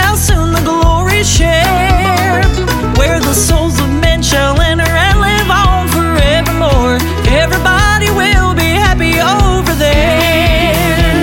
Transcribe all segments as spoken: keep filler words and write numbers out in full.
shall soon the glory share, where the souls of men shall enter and live on forevermore. Everybody will be happy over there.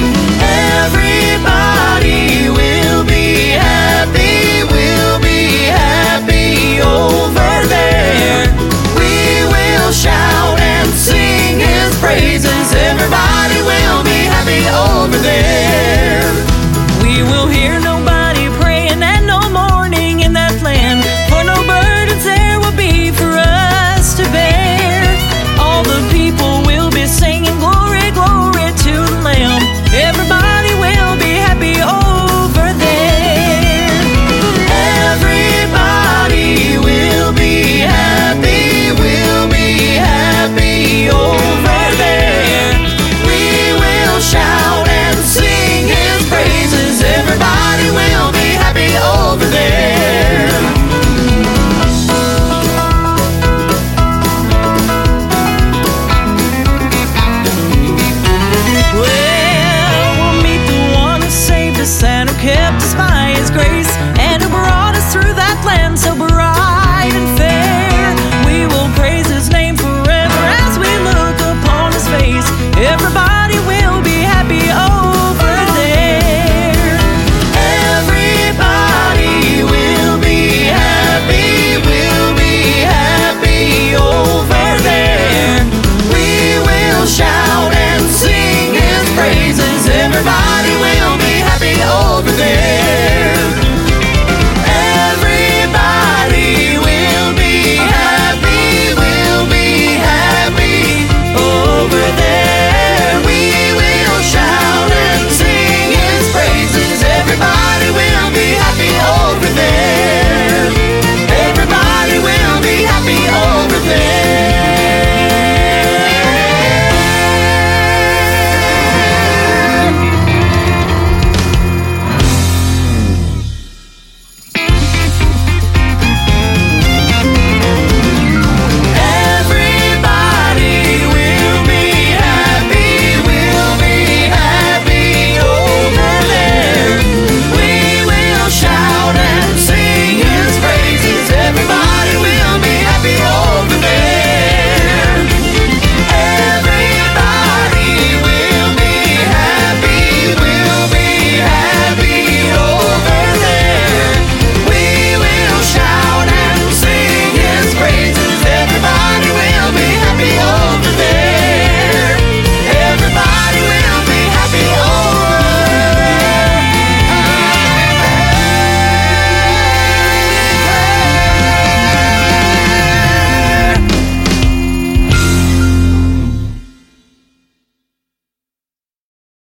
Everybody will be happy, will be happy over there. We will shout and sing His praises. Everybody will be happy over there. We will hear nobody praying and no mourning in that land, for no burdens there will be for us to bear. All the people will be singing glory, glory to the Lamb. Everybody will be happy over there. Everybody will be happy, will be happy over there. We will shout and sing His praises. Everybody will be happy over there. Well, we'll meet the one who saved us and who kept us by His grace, and who brought us through that land so bright.